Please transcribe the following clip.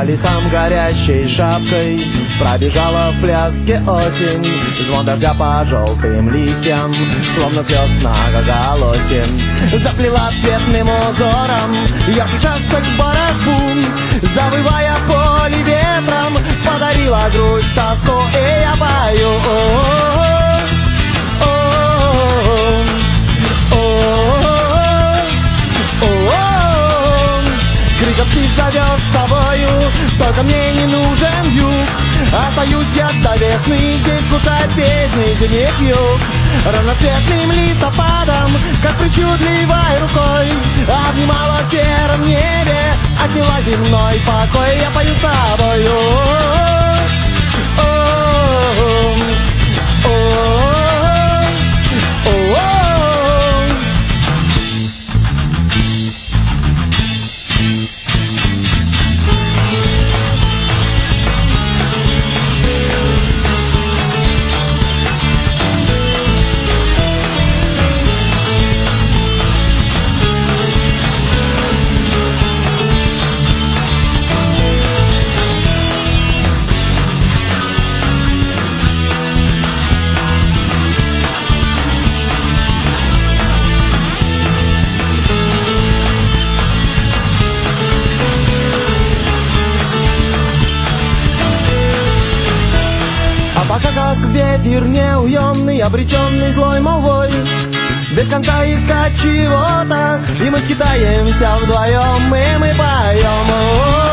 лесам горящей шапкой пробежала в пляске осень. Звон дождя по желтым листьям, словно слез многоголосен, заплела цветным узором яркий участок барашку. Завывая поле ветром, подарила грусть, тоску, и я пою. Криком птиц зовет с тобою, только мне не нужен юг. Остаюсь я до весны, здесь слушать песни деревьев. Разноцветным листопадом, как причудливой рукой, обнимала в сером небе, отняла земной покой. Я пою с тобою. Пока как ветер неуемный, обреченный злой молвой, без конца искать чего-то, и мы кидаемся вдвоем, и мы поем.